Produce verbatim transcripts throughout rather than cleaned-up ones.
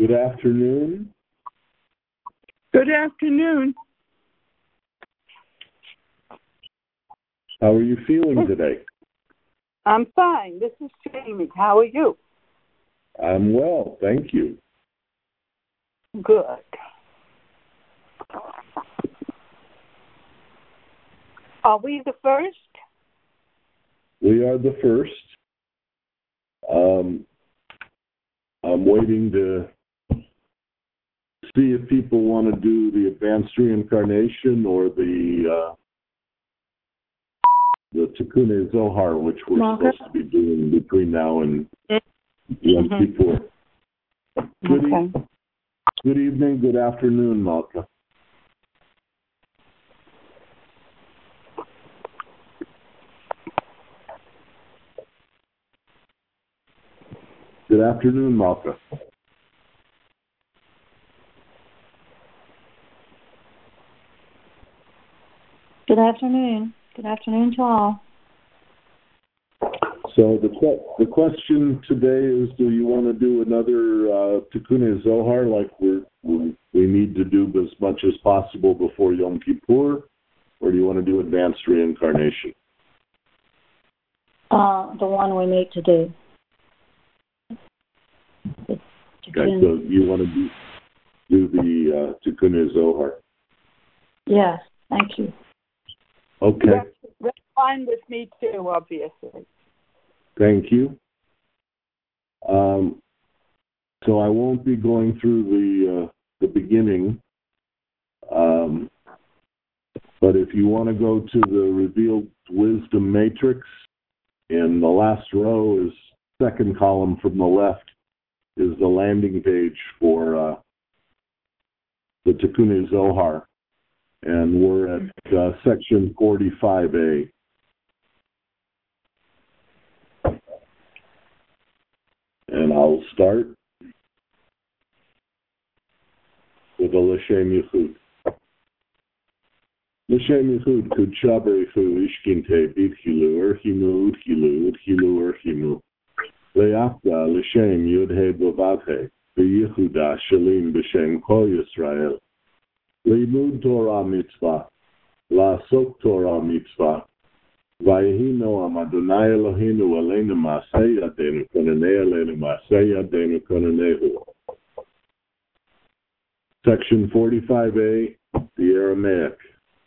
Good afternoon. Good afternoon. How are you feeling today? I'm fine. This is Jamie. How are you? I'm well, thank you. Good. Are we the first? We are the first. Um, I'm waiting to see if people want to do the advanced reincarnation or the uh, the Tikkun Zohar, which we're Margaret? supposed to be doing between now and Mm-hmm. Yom Kippur. Good, Okay. e- good evening, good afternoon, Malka. Good afternoon, Malka. Good afternoon. Good afternoon to all. So the que- the question today is: do you want to do another uh, Tikkun Zohar, like we're, we we need to do as much as possible before Yom Kippur, or do you want to do advanced reincarnation? Uh, the one we need to do. The Okay, so you want to do, do the uh, Tikkun Zohar? Yes, thank you. Okay, That's, that's fine with me too, obviously. thank you. Um, so I won't be going through the uh, the beginning, um, but if you want to go to the Revealed Wisdom Matrix, in the last row is second column from the left is the landing page for uh, the Tikkun Zohar, and we're at uh, section forty-five A. And I'll start with a L'Shem Yichud. L'Shem Yichud Kudsha Berechu Ishkinte Bidchilu Erchimu Udchilu Udchilu Erchimu Le'afda L'Shem Yudhe Bavavhe B'Yichuda Shalim B'Shem Kol Yisrael Limud Torah Mitzvah La'asok Torah Mitzvah Vayehi Noam Adonai Eloheinu Aleinu Ma'aseh Yadeinu Konanei Aleinu Ma'aseh Yadeinu Konanehu. Section forty-five A, the Aramaic.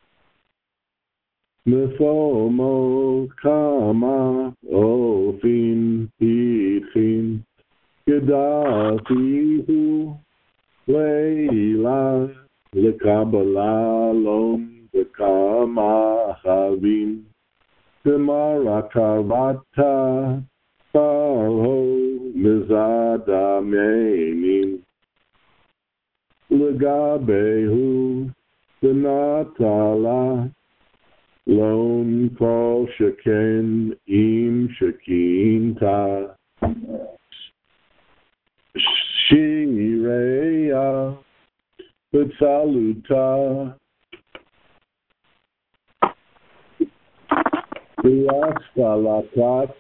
Mefomo kama ofin pitchin Gedafihu leila lekabala lom bekama havin Temara karvata farho mizada meinin Legabehu Benatala Lom Kol Sheken Im Shekinta Shireya Betsaluta Biaspalatat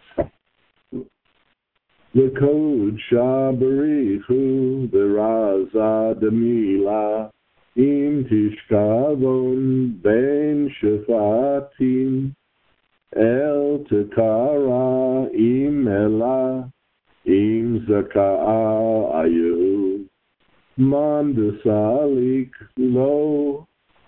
The code Shabarihu, the Raza Demila, Im Tishkavon, Ben Shafatim, El Tekara, Im Ela, Im Zaka'a Ayu, Mandasalik Lo,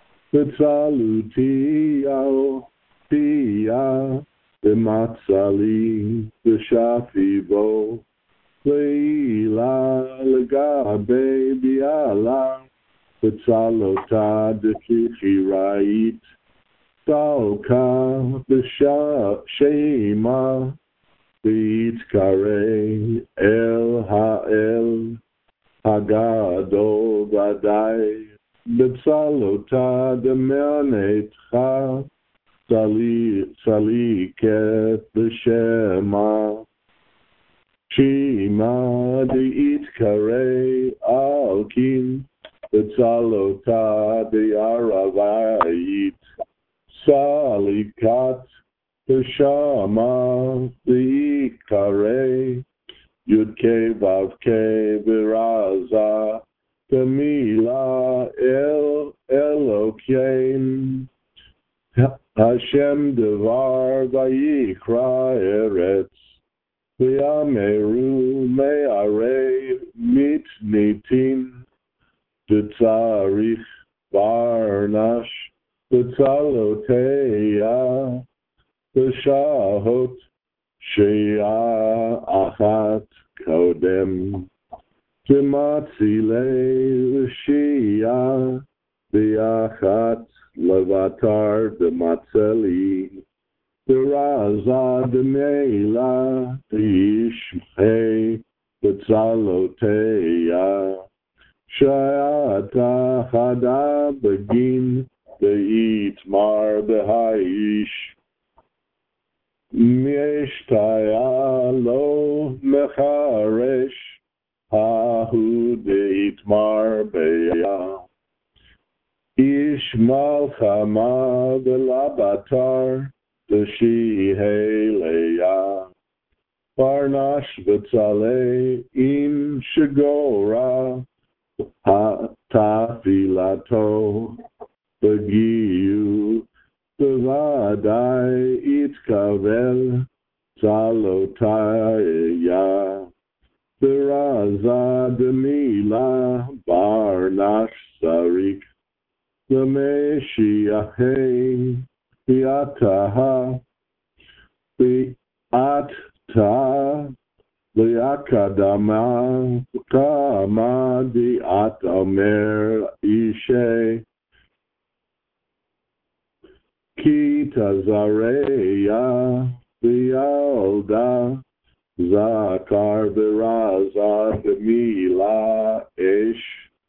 Betsalutiyao, Tia, the Matzali, the Shafibo, Leila, Legabe, Biala, the Tzalota, the Kichirait, Salka, the Shema, the Itkare, El Ha'el, Hagado, Vadai, the Tzalota, the Meonetcha, Sali Saliket B'Shema Shema De'itkare Alkin B'Tzalota De'aravayit Salikat B'Shema De'itkare Yud-K Vav-K V'Raza Tamila El Elokein Hashem Devar Vayikra Eretz V'Yameru Me'arei Mitnitin B'Tzarich Barnash B'Tzaloteya B'Shahot Shea Achat Kodem D'Matzilei L'Shia B'Achat Levatar D'Matzeli D'Raza D'Meila D'Yishmei B'Tzaloteya Sha'ata Chada Begin Be'itmar Be'ha'ish Mishtaya Lo Mecharesh Hahu De'itmar Be'ya Ishmal Chama Be'labatar De'shihei Leya Barnash B'tzalei Im Shagora Ha-tafilato Begiyu Bevadai Itkavel Tzalotaya Beraza Demila Barnash Sarik Lemeshiachei Biataha Biatta Liakadama Kama Diat Omer Ishe Kita Zareya Bialda Zakar Beraza Demila Ish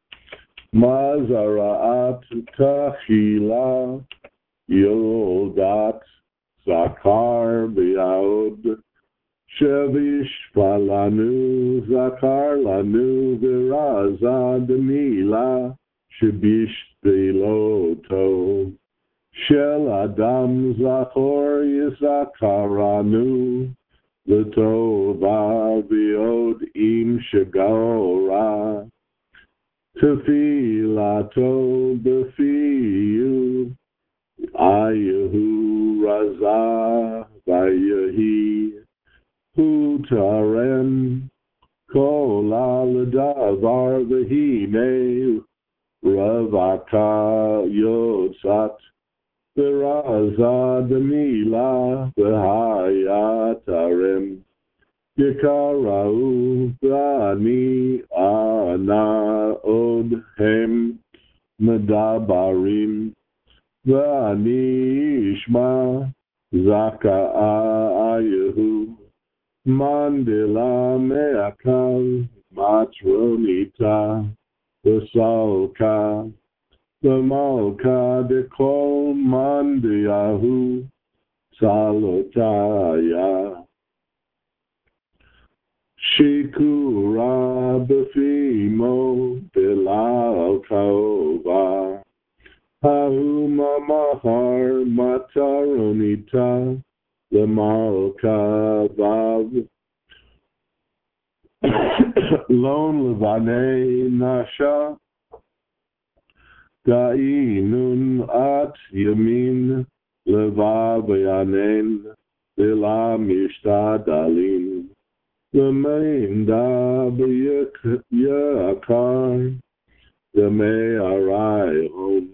Mazaraat Tachila Yoldat Zakar Biaud Shevish Falanu Zakar Lanu Viraza Demila Shebish Beloto Shel Adam Zachor Yisakaranu Letova Viod Im Shagora Tefilato Befiyu Ayahu Raza Vayahi Hutarem Kola Ladavar Vahine Ravaka Yotzat Viraza Demila Vahayatarem Yikarau Vani Ana Odhem Medabarim Vani Ishma Zaka Ayahu Mandela Meakal Matronita Vesalka Vemalka Dekol Mandiyahu Salotaya Shikura Befimo Bilal Kaova Hauma Mahar Mataronita Lemalka Vav Lon Levane Nasha Ga'inun At Yamin Levav Yanen Lila Mishtadalin Lemain Da B'Yakar Demei Arai Hom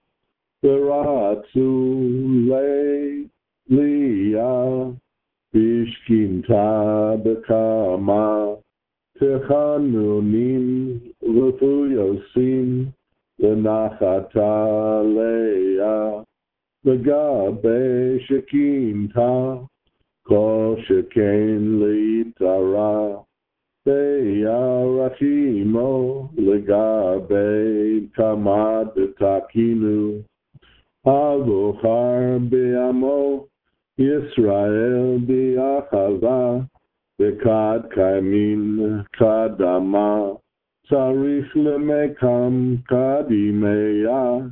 Beratu Le Liya Bishkinta Bekama Techanunim Lefuyosim Lenachata Leya Legabe Shekinta Kol Sheken Litara Beya Rachimo Legabe Kamad Takinu Avochar Be'amo Yisrael Be'achava Be'kad Kaimin Kadama Tzarich Lemekam Kadimeya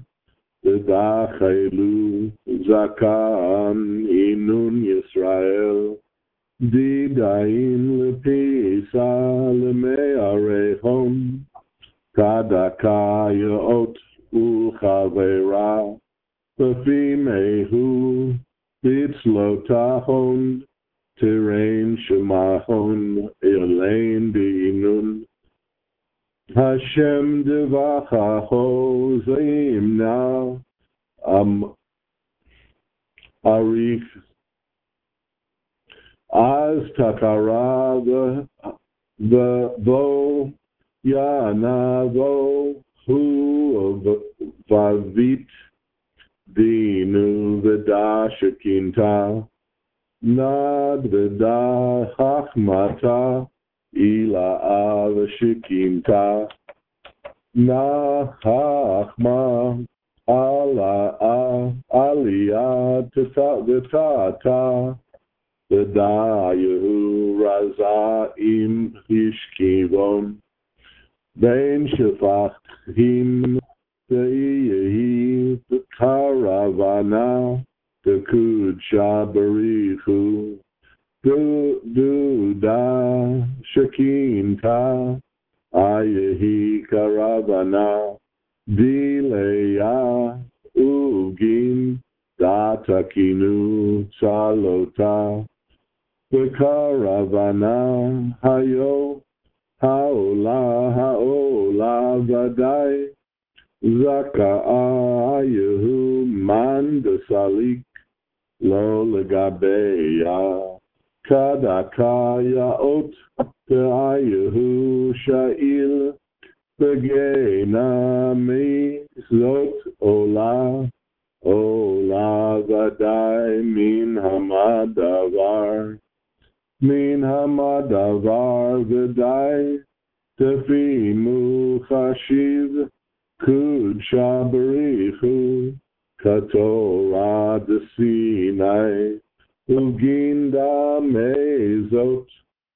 Be'dachelu Zakan Inun Yisrael Didain lepisa lemearehon, kadakaya ot uchavera, befimehu bitzlotahon, tirain shemahon, elain dinun, Hashem devachaho zaimna, am arich, Az takara the the vo yana vo hu vavit dinu veda shakinta nad veda hachmata ila av shikinta na hachma ala aliyah tata V'dayu raza'im hishkivon Ben shefachim Ve'yehi Karavana Tekud shabarichu Duda shakinta Ayehi karavana Dileya ugin Datakinu salota Karavana hayo haola haola vadai zakayahu mandasalik lo legabeya kadakaya ot ayahu sha'il begena mi zot ola ola vadai min hamadavar Min hamadavar v'dai tefimu chashiv kud shabarichu katora desinai uginda mezot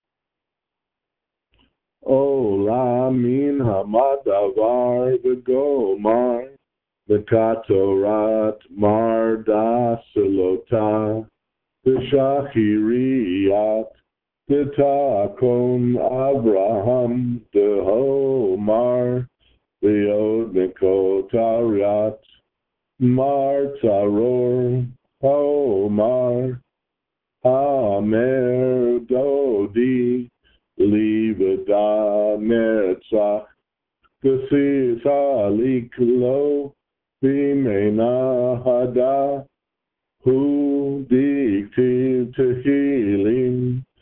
ola min hamadavar v'gomar v'katorat marda selota v'shachiriyat V'takom Abraham dehomar v'yod nekotariat mar taror homar hamer dodi liveda netzach k'sis alik lo b'mena hada hu diktiv tehillim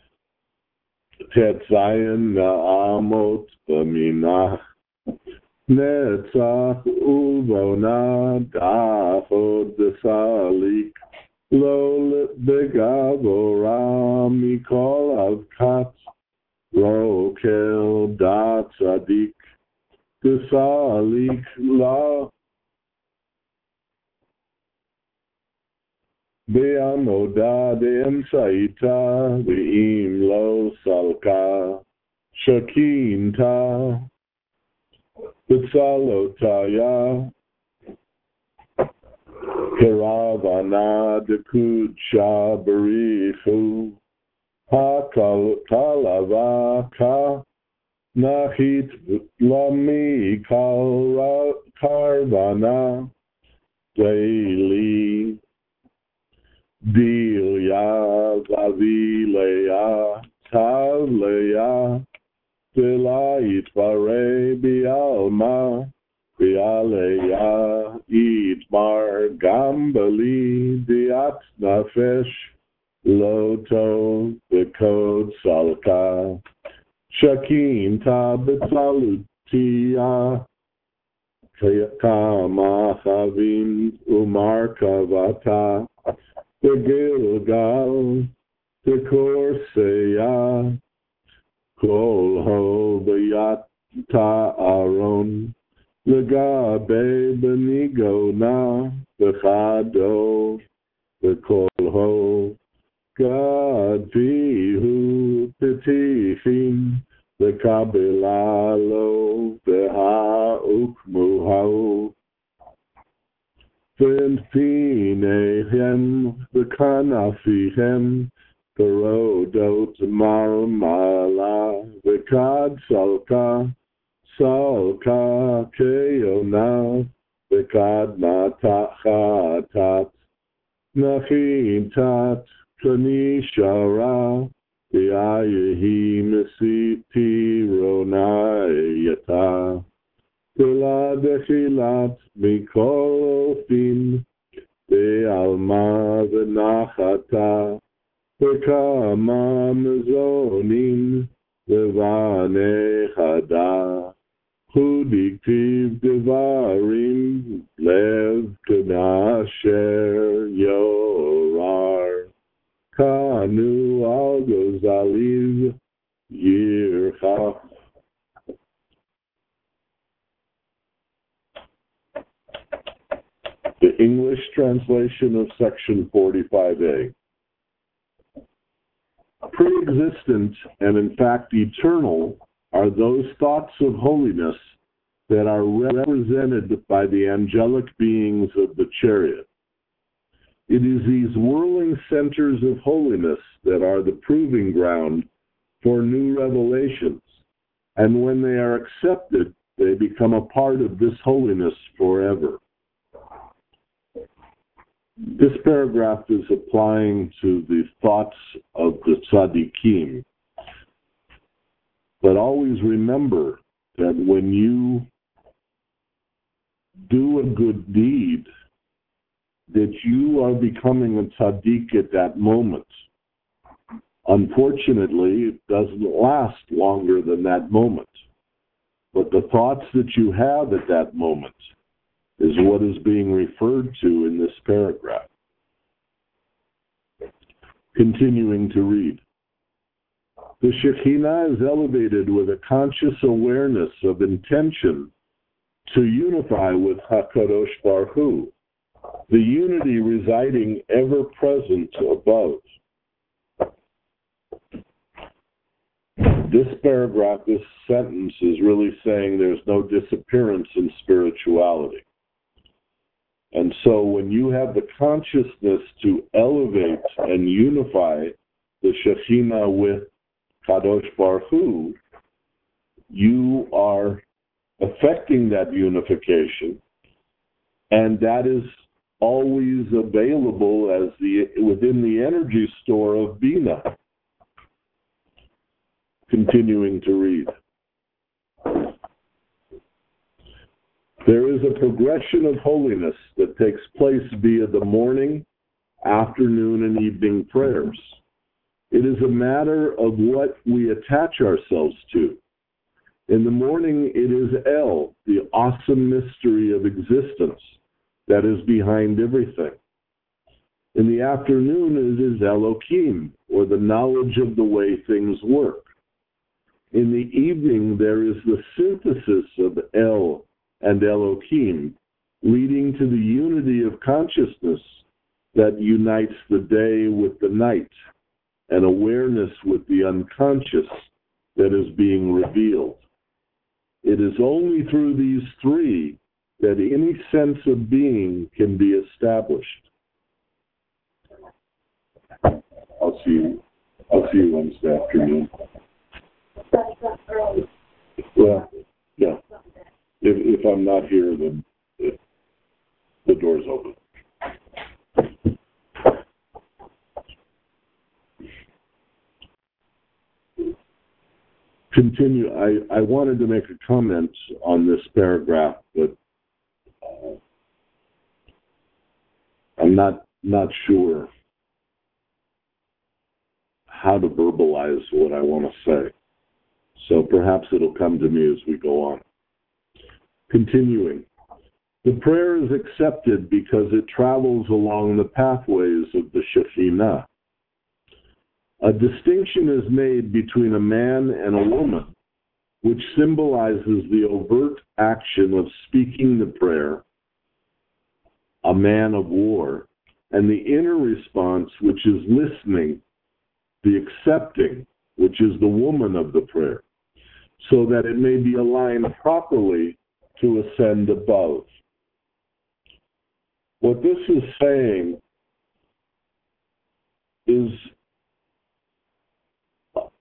Tetzayin na'amot b'minach Netzach uvona da'achod desalik Lo begavora mikol avkat Rokel da tzadik Desalik la Be'amoda de'emsaita ve'im lo salka shakinta b'tzalotaya karavana dekudsha barichu hakalavaka nachit lami karvana daily Dilia, Vavilea, Tavlea, Delait Vare Bialma, Bialea, Itmar, Gambali, Diat Nafesh, Loto, the code Salka, Shakin Tabitsalutia, Kama Chavim, Umar Kavata, the Gilgal, the Corsaia, Kol Ho, the Yata Aron, the Gabe Benigo Na, the Chado, the Kol Ho, God Pihu, Petifim, the Kabilalo, the Ha Ukmuhau, V'enfinehem v'kanafihem Perodot marmala, Vekad salka, salka keona, Vekad matachatat, Nachitat kanishara, V'ayehi mesiti ronayata, V'la dechilat mikol ofin, Ve'alma v'nachata, Ve'kama mezonin, Ve'vanechada, Hudiktiv devarim, Lev kanasher yorar, Kanu al gozaliv yircha. The English translation of section forty-five A. Pre-existent and in fact eternal are those thoughts of holiness that are represented by the angelic beings of the chariot. It is these whirling centers of holiness that are the proving ground for new revelations, and when they are accepted, they become a part of this holiness forever. This paragraph is applying to the thoughts of the tzaddikim. But always remember that when you do a good deed, that you are becoming a tzaddik at that moment. Unfortunately, it doesn't last longer than that moment. But the thoughts that you have at that moment is what is being referred to in this paragraph. Continuing to read. The Shekhinah is elevated with a conscious awareness of intention to unify with HaKadosh Baruch Hu, the unity residing ever present above. This paragraph, this sentence is really saying there's no disappearance in spirituality. And so when you have the consciousness to elevate and unify the Shekhinah with Kadosh Baruch Hu, you are affecting that unification, and that is always available as the within the energy store of Bina. Continuing to read. There is a progression of holiness that takes place via the morning, afternoon, and evening prayers. It is a matter of what we attach ourselves to. In the morning, it is El, the awesome mystery of existence that is behind everything. In the afternoon, it is Elohim, or the knowledge of the way things work. In the evening, there is the synthesis of El and Elohim, leading to the unity of consciousness that unites the day with the night, and awareness with the unconscious that is being revealed. It is only through these three that any sense of being can be established. I'll see you. I'll see you Wednesday afternoon. Well, yeah. If, if I'm not here, then it, the door's open. Continue. I, I wanted to make a comment on this paragraph, but uh, I'm not not sure how to verbalize what I want to say. So perhaps it'll come to me as we go on. Continuing. The prayer is accepted because it travels along the pathways of the Shekhinah. A distinction is made between a man and a woman, which symbolizes the overt action of speaking the prayer, a man of war, and the inner response, which is listening, the accepting, which is the woman of the prayer, so that it may be aligned properly to ascend above. What this is saying is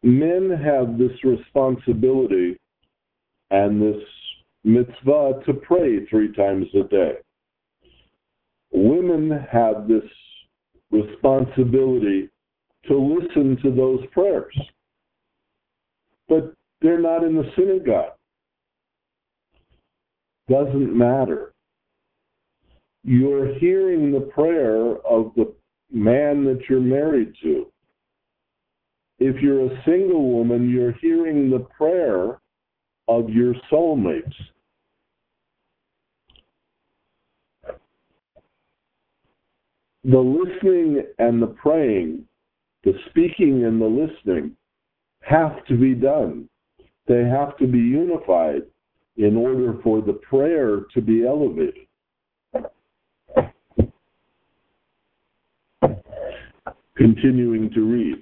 men have this responsibility and this mitzvah to pray three times a day. Women have this responsibility to listen to those prayers. But they're not in the synagogue. Doesn't matter. You're hearing the prayer of the man that you're married to. If you're a single woman, you're hearing the prayer of your soulmates. The listening and the praying, the speaking and the listening, have to be done. They have to be unified in order for the prayer to be elevated. Continuing to read.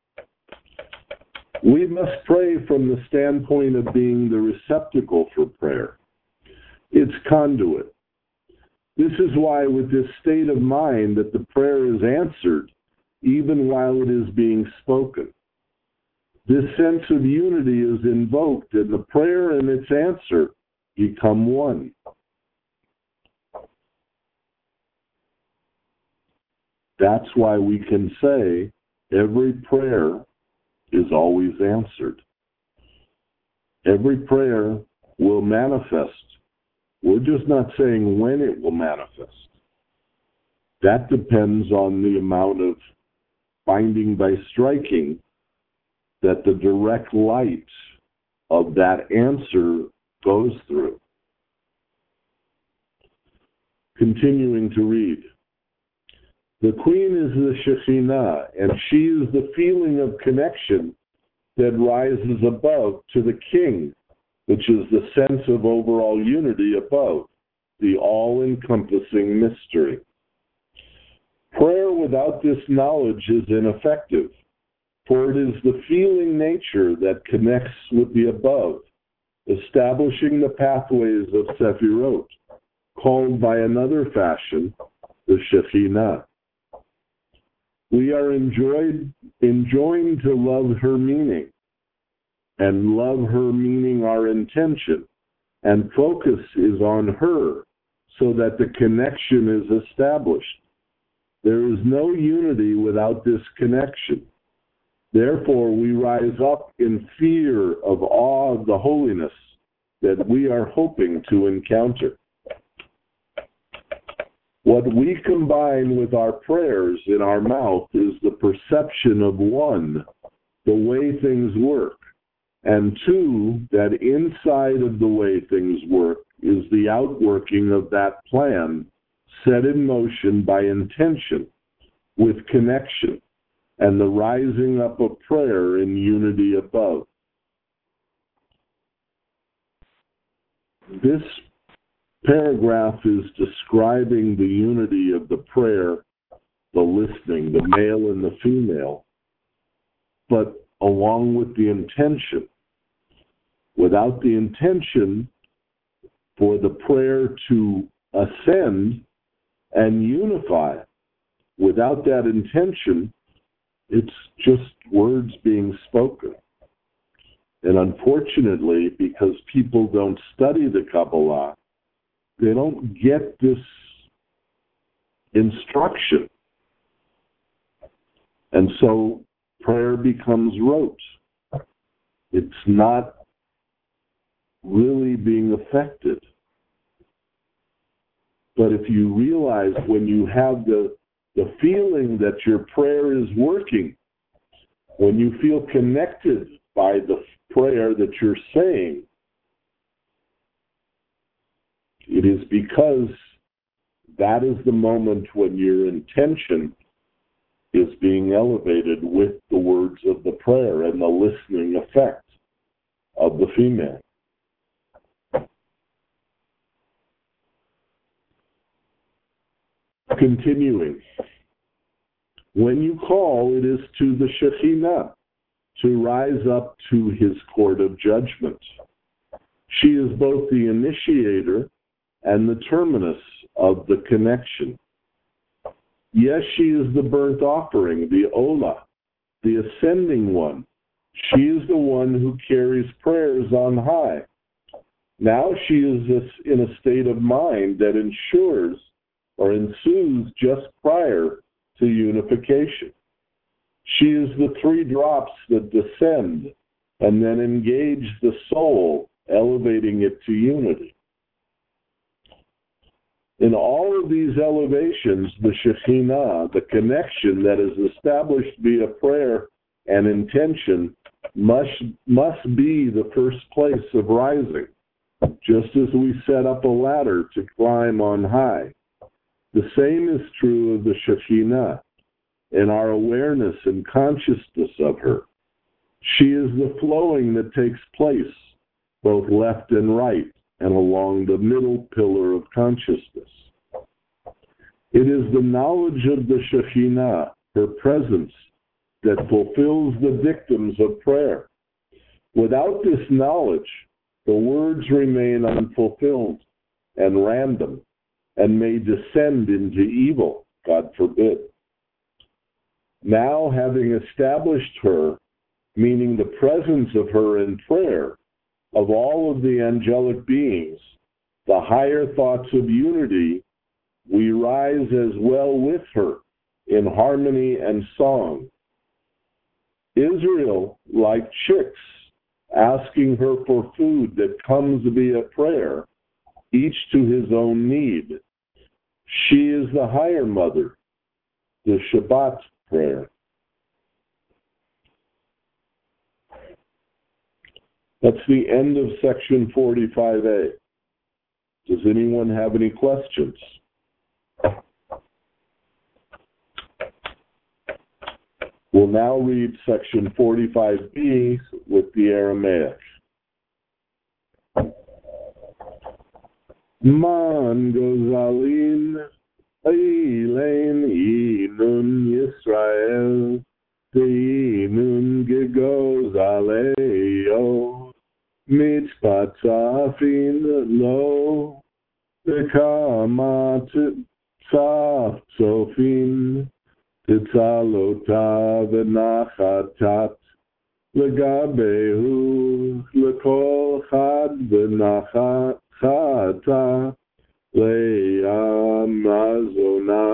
We must pray from the standpoint of being the receptacle for prayer. It's conduit. This is why with this state of mind that the prayer is answered even while it is being spoken. This sense of unity is invoked, and the prayer and its answer become one. That's why we can say every prayer is always answered. Every prayer will manifest. We're just not saying when it will manifest. That depends on the amount of finding by striking that the direct light of that answer goes through. Continuing to read. The queen is the Shekhinah, and she is the feeling of connection that rises above to the king, which is the sense of overall unity above, the all-encompassing mystery. Prayer without this knowledge is ineffective, for it is the feeling nature that connects with the above, establishing the pathways of Sephirot, called by another fashion the Shekhinah. We are enjoyed, enjoined to love her meaning, and love her meaning our intention, and focus is on her so that the connection is established. There is no unity without this connection. Therefore, we rise up in fear of awe of the holiness that we are hoping to encounter. What we combine with our prayers in our mouth is the perception of one, the way things work, and two, that inside of the way things work is the outworking of that plan set in motion by intention, with connection, and the rising up of prayer in unity above. This paragraph is describing the unity of the prayer, the listening, the male and the female, but along with the intention. Without the intention for the prayer to ascend and unify, without that intention, it's just words being spoken. And unfortunately, because people don't study the Kabbalah, they don't get this instruction. And so prayer becomes rote. It's not really being affected. But if you realize when you have the, the feeling that your prayer is working, when you feel connected by the prayer that you're saying, it is because that is the moment when your intention is being elevated with the words of the prayer and the listening effect of the female. Continuing. When you call, it is to the Shekhinah to rise up to his court of judgment. She is both the initiator and the terminus of the connection. Yes, she is the burnt offering, the Olah, the ascending one, She is the one who carries prayers on high. Now she is in a state of mind that ensures or ensues just prior to unification. She is the three drops that descend and then engage the soul, elevating it to unity. In all of these elevations, the Shekhinah, the connection that is established via prayer and intention, must, must be the first place of rising, just as we set up a ladder to climb on high. The same is true of the Shekhinah in our awareness and consciousness of her. She is the flowing that takes place both left and right and along the middle pillar of consciousness. It is the knowledge of the Shekhinah, her presence, that fulfills the dictums of prayer. Without this knowledge, the words remain unfulfilled and random and may descend into evil, God forbid. Now, having established her, meaning the presence of her in prayer, of all of the angelic beings, the higher thoughts of unity, we rise as well with her in harmony and song. Israel, like chicks, asking her for food that comes via prayer, each to his own need. She is the higher mother, the Shabbat prayer. That's the end of section forty-five A. Does anyone have any questions? We'll now read section forty-five B with the Aramaic. Man gozalin eilein inun Yisrael inun gegozaleo mitpatzafin lo bekamat tzaf tzofin Titzalota v'nachatat legabehu lekol chad v'nachata le'amazona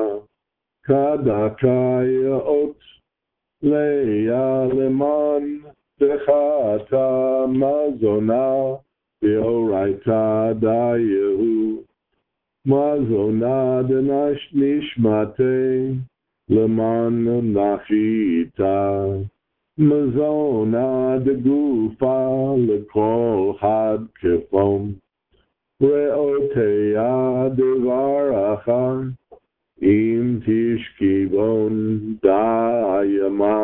kadakayaot le'aleman v'chata mazona v'oraita dayehu mazona denash nishmate Leman nachita, mazona de gufa, lekol had kefom, reotea devaracha, im tishkivon dayama,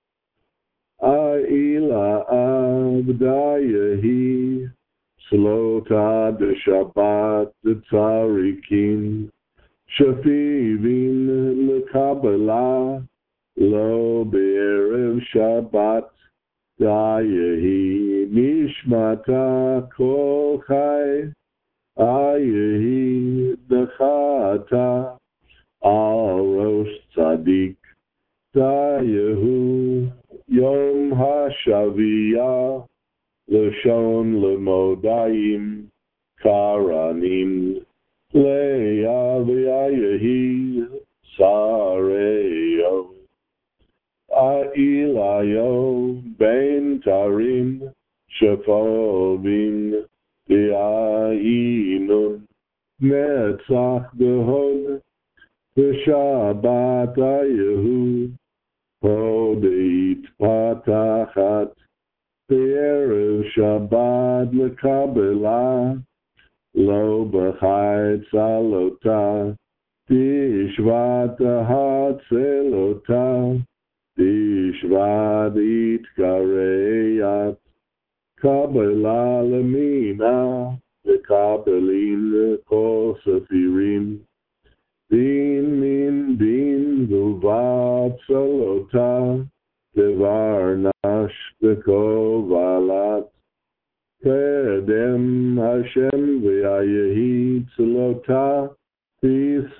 aila abdayahi, slota de shabbat de tzarikin, Shafivin lekabbalah lo be'erev Shabbat dayehi nishmata kol chai ayehi dechata al rosh tzadik dayehu yom hashaviyah leshon lemodayim karanim Leia v'ayehi sareo Ailayo ben tarim shefovim v'ayinun netzach behod v'shabbat ayehu hodeit patachat v'erev shabbat lekabelah Lo b'chai tzalota, tishvat hatzelota, tishvat itkareyat, kabbalah lemina, v'kabelin kol sefirim, din min din v'vat tzalota, devar nash v'kol valat, Kedem Hashem v'ayehi tzlota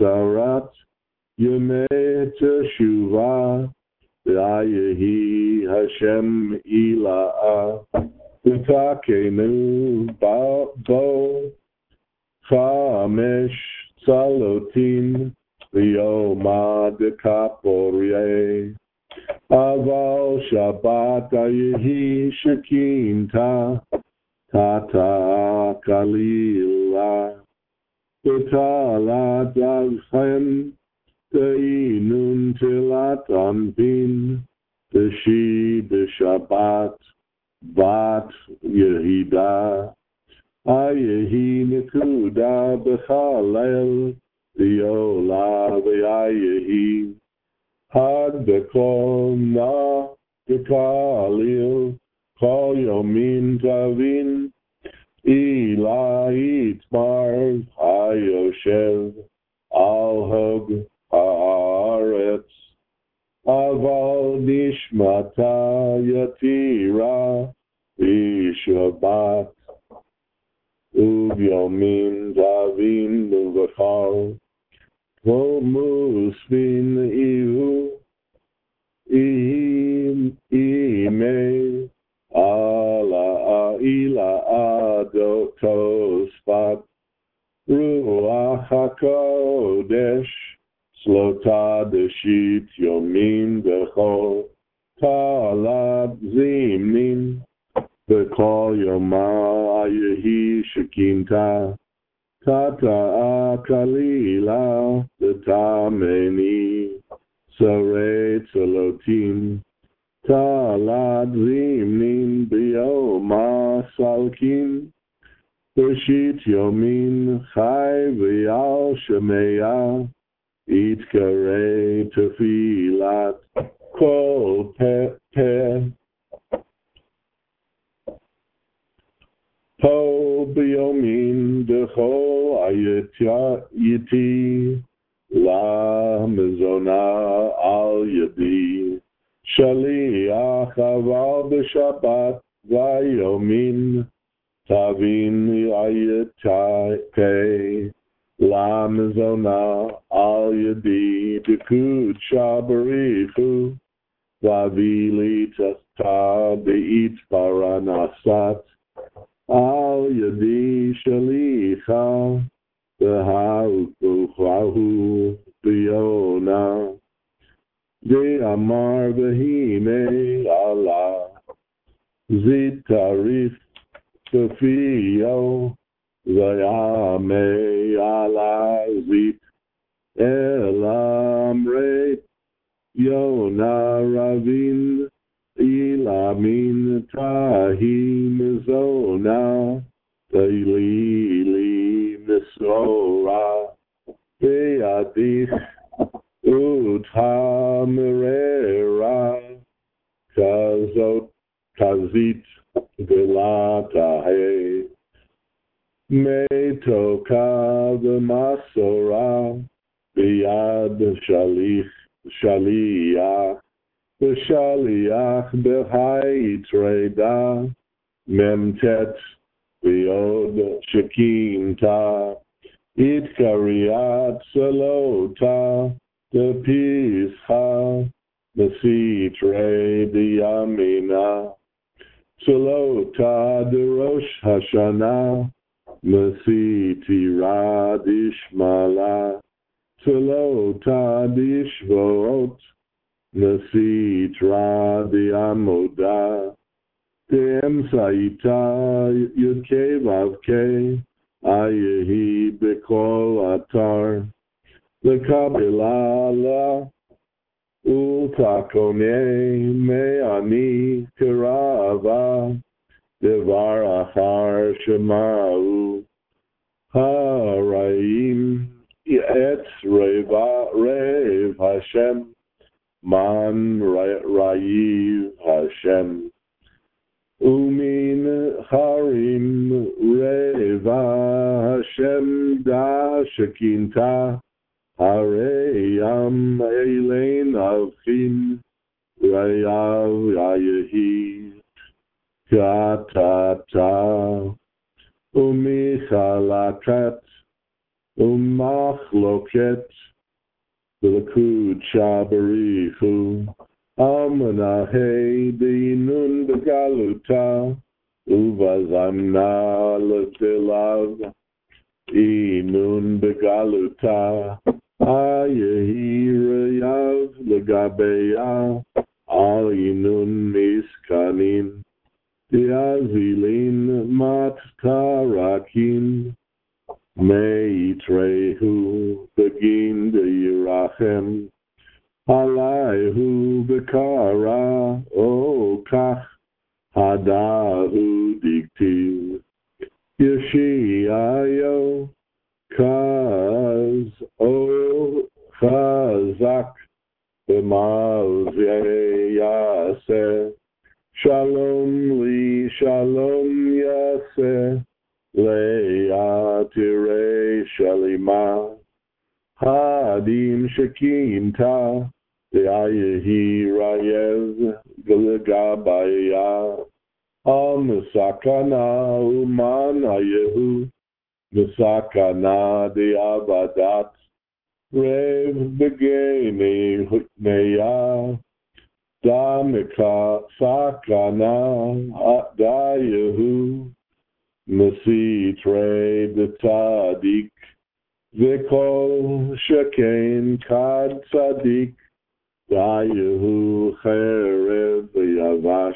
v'sarat yomei teshuvah v'ayehi Hashem ila'a v'takenu bo chamesh tzalotin v'yoma dekaporye aval Shabbat yehi shekinta tata kalila v'talat avchem Te'inun tilat anpin, Teshi b'Shabbat, Bat Yehida, Ayehi nekuda b'chalel, V'yola v'ayehi, Had b'kol na b'kalil, Kol yomin tavin, Ila itmar hayoshev, Al-hog, Haaretz, Aval Nishmata Yatira, Vishabat, Uvyomin Davin Uvachal, Vomusvin Ihu, Ihim Ime, Ala Ila Adoto Spat, Ruach HaKodesh, Slota Deshit Yomin Bechol, Talad Zimnin, Bechol Yoma Yehi Shekinta, Tata Kalila, Tameni, Saret Salotim, Talad Zimnin, Bioma Salkin, Beshit Yomin Chai V'yal Shemeya, Itkare Tefilat Kol Pe Pe Po B'yomin Dechol Ayetya Yiti La Mezona Al Yadi Shaliach Aval B'Shabbat Vayomin Tavin Ayetya La Mizona Al Yadi Dekud Shabarichu Vavili Tasta Beit Paranasat Al Yadi Shalicha Behahu Biona De Amar Behime Allah Zid Tarif Tefio Vayame ala zit elam re Yona ravin ilamin tahim zona Teilili misora Beadich utamerera Kazot kazit velatahe Metoka v'masora b'yad shalich shaliach v'shaliach b'haitreda memtet v'yod shekinta itkariat salota depischa mesitre diyamina salota derosh hashana Masiti Radish Mala Telota Dishvot Masit Radi Amoda Dem Saita Yudke Vavke Ayehi Bekol Atar The Kabbalah Utakone Meani Kirava Devar achar shema'u ha'ra'im et reva rev Hashem man ra'iv Hashem umin harim reva Hashem da shekinta hareyam eilein avchin rayav yayehi Katata Umichalakat Umachloket V'Lakud Shabarichu Amanahe dinun begaluta, uvazamna letilav, inun begaluta, ayehi reyav legabeya, al inun miskanin, diazilin mat tarakin, meitrehu begin de yirachem, Alaihu bekara o kach hadahu diktiv Yeshiayo kaz o chazak b'malzeh yaseh Shalom li shalom yaseh le'atirei shalima Hadim shekinta De'ayehi rayev G'legabaya Al-Misakana Uman Ayehu Misakana De'avadat Rev Begeni Hutneya Damika Sakana Dayehu Mesitre B'Tzadik V'kol Sheken Kad Tzadik Dayehu Cherev Yavash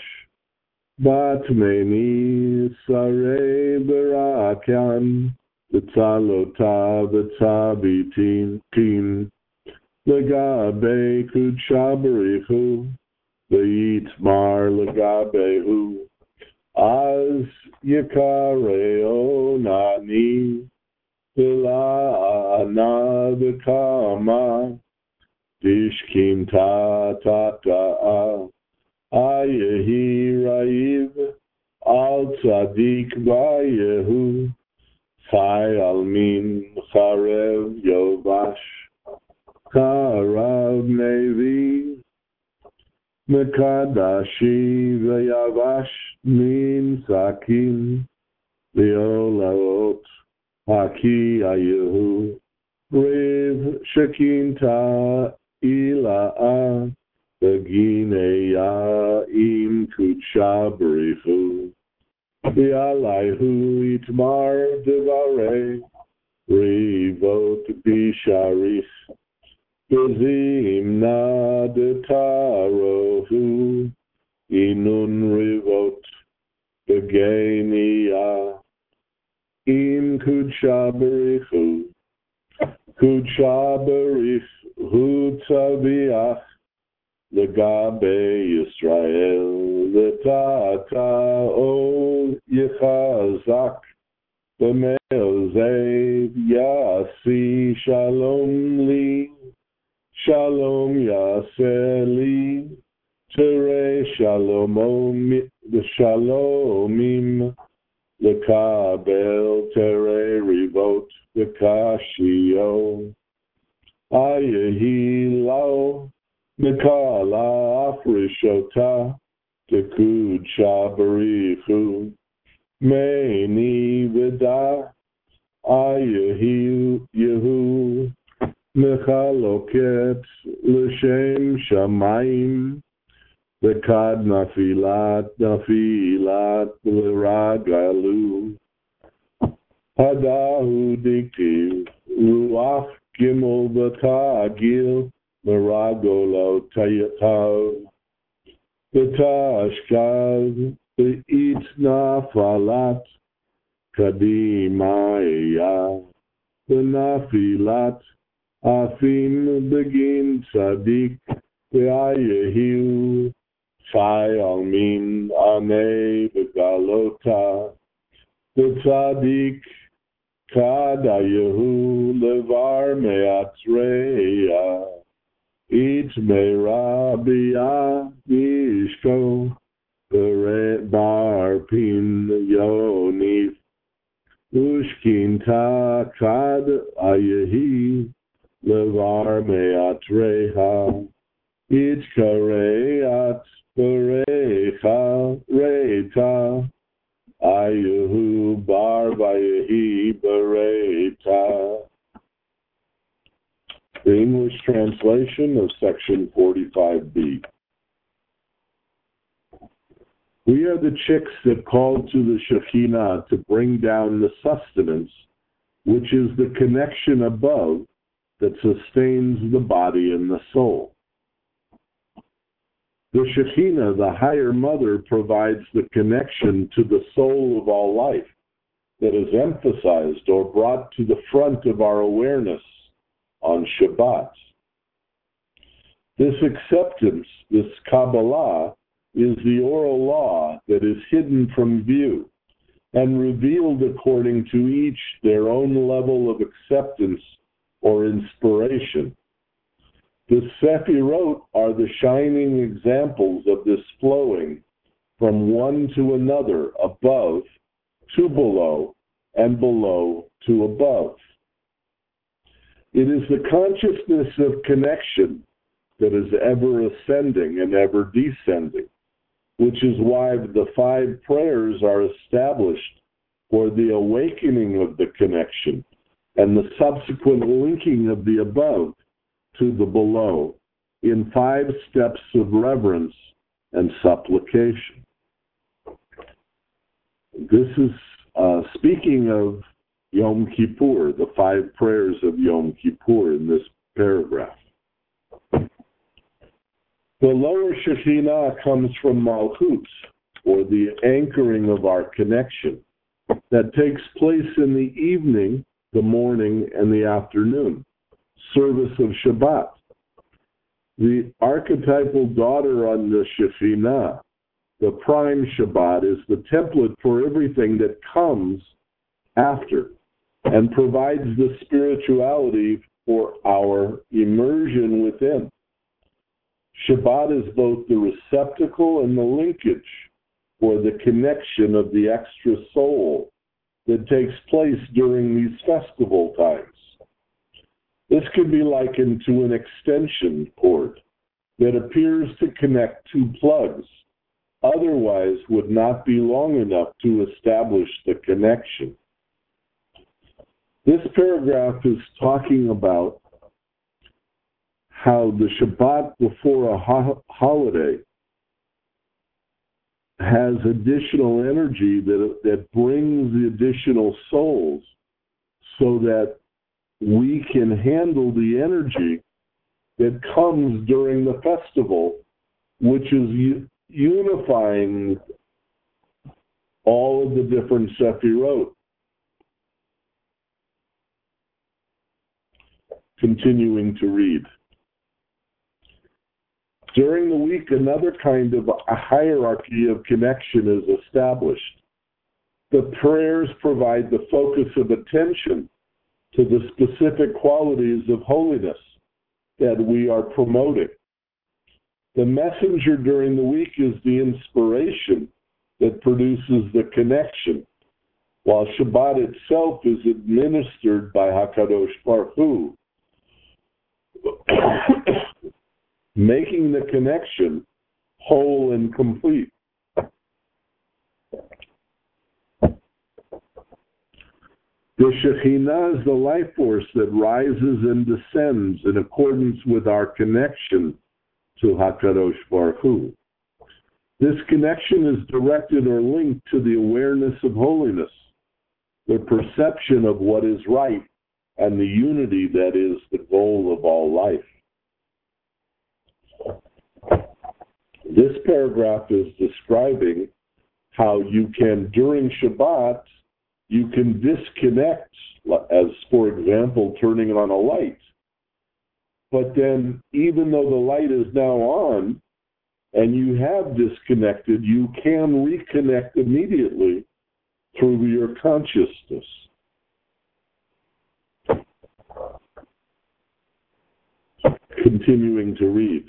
Batmeni Sarei Barakan B'tzalota B'tzabitin Kin Legabe Kudshabarichu V'yitmar Legabehu Az Yikareo Nani V'la Ana V'kama Dishkim ta ta ta ayehi raiv al tzadik vayehu chai almin charev yovash karav nevi mekadashi vayavash min sakin leolaot haki ayehu rev shekinta Ila'a Begineya im kutshabarichu Bi'alayhu itmar devare Rivot bisharich Bezimna detarohu Inun rivot Begeniya im kutshabarichu Kutshabarich Hu Tzaviach Legabe Yisrael Letata O Yechazak B'me'ozev Yasi Shalom Li Shalom Yaseh Li Tere Shalomim Shalomim Lekabel Tere Rivot Bekashio Ayehi Lao Nikala Afrishota Tekud Shabarichu Meini Vida Ayehi Yehu Mechaloket L'Shem Shamayim Bekad Nafilat Nafilat L'Ragalu Hadahu Diktiv Ruach Gimel B'Tagil Meragolo Tayatav B'Tashkav B'Itna Falat Kadimaya B'Nafilat Afim Begin Tzadik B'Ayehu Chai Almin Ane B'Galota B'Tzadik Kadayehu levar me'atreya it me'rabia bishko bar pin yonif ushkinta kad ayehi levar me'atreha it kareat berecha reita Ayehu bar vayehi bereta. The English translation of section forty-five B. We are the chicks that call to the Shekhinah to bring down the sustenance, which is the connection above that sustains the body and the soul. The Shekhinah, the higher mother, provides the connection to the soul of all life that is emphasized or brought to the front of our awareness on Shabbat. This acceptance, this Kabbalah, is the oral law that is hidden from view and revealed according to each their own level of acceptance or inspiration. The Sefirot are the shining examples of this flowing from one to another, above to below, and below to above. It is the consciousness of connection that is ever ascending and ever descending, which is why the five prayers are established for the awakening of the connection and the subsequent linking of the above to the below in five steps of reverence and supplication. This is uh, speaking of Yom Kippur, the five prayers of Yom Kippur in this paragraph. The lower Shekhinah comes from Malchut, or the anchoring of our connection, that takes place in the evening, the morning, and the afternoon, service of Shabbat. The archetypal daughter on the Shekhinah, the prime Shabbat, is the template for everything that comes after and provides the spirituality for our immersion within. Shabbat is both the receptacle and the linkage for the connection of the extra soul that takes place during these festival times. This could be likened to an extension cord that appears to connect two plugs, otherwise would not be long enough to establish the connection. This paragraph is talking about how the Shabbat before a ho- holiday has additional energy that, that brings the additional souls so that we can handle the energy that comes during the festival, which is u- unifying all of the different Sefirot. Continuing to read. During the week, another kind of a hierarchy of connection is established. The prayers provide the focus of attention to the specific qualities of holiness that we are promoting. The messenger during the week is the inspiration that produces the connection, while Shabbat itself is administered by HaKadosh Baruch Hu, making the connection whole and complete. The Shekhinah is the life force that rises and descends in accordance with our connection to HaKadosh Baruch Hu. This connection is directed or linked to the awareness of holiness, the perception of what is right, and the unity that is the goal of all life. This paragraph is describing how you can, during Shabbat, you can disconnect, as for example, turning on a light. But then, even though the light is now on, and you have disconnected, you can reconnect immediately through your consciousness. Continuing to read.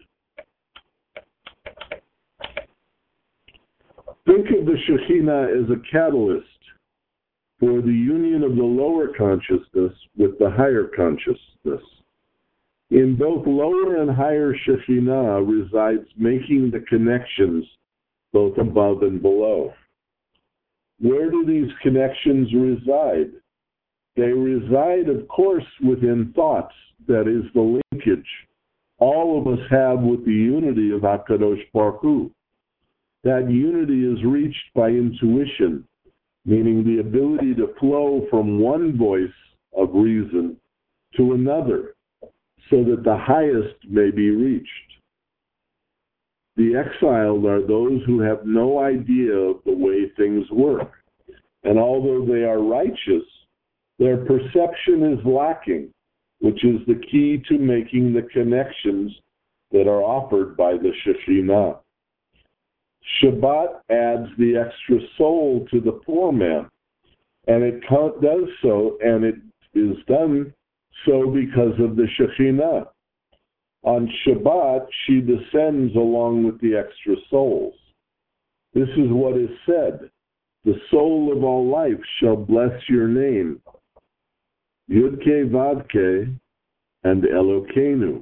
Think of the Shekhinah as a catalyst for the union of the lower consciousness with the higher consciousness. In both lower and higher Shekhinah resides making the connections both above and below. Where do these connections reside? They reside, of course, within thoughts, that is the linkage all of us have with the unity of HaKadosh Baruch Hu. That unity is reached by intuition, meaning the ability to flow from one voice of reason to another, so that the highest may be reached. The exiled are those who have no idea of the way things work, and although they are righteous, their perception is lacking, which is the key to making the connections that are offered by the Shekhinah. Shabbat adds the extra soul to the poor man, and it does so, and it is done so because of the Shekhinah. On Shabbat, she descends along with the extra souls. This is what is said: the soul of all life shall bless your name, Yud-Ke Vav-Ke and Elokeinu.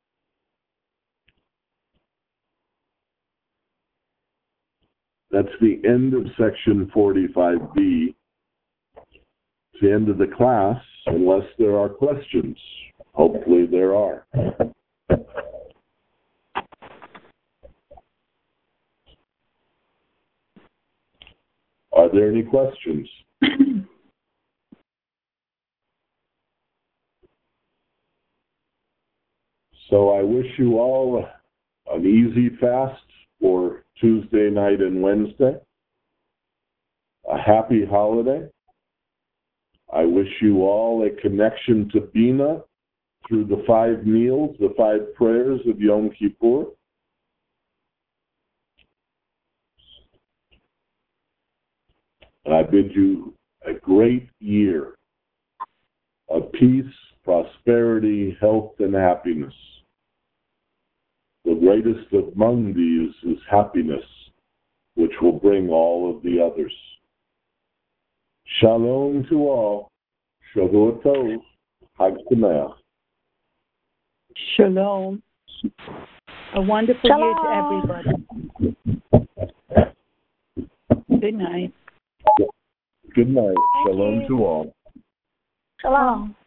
That's the end of section forty-five B. It's the end of the class, unless there are questions. Hopefully there are. Are there any questions? So I wish you all an easy fast for Tuesday night and Wednesday. A happy holiday. I wish you all a connection to Bina through the five meals, the five prayers of Yom Kippur. And I bid you a great year of peace, prosperity, health, and happiness. The greatest among these is happiness, which will bring all of the others. Shalom to all. Shavua Tov. Chag Sameach. Shalom. A wonderful Shalom. Year to everybody. Good night. Good night. Thank Shalom you. to all. Shalom.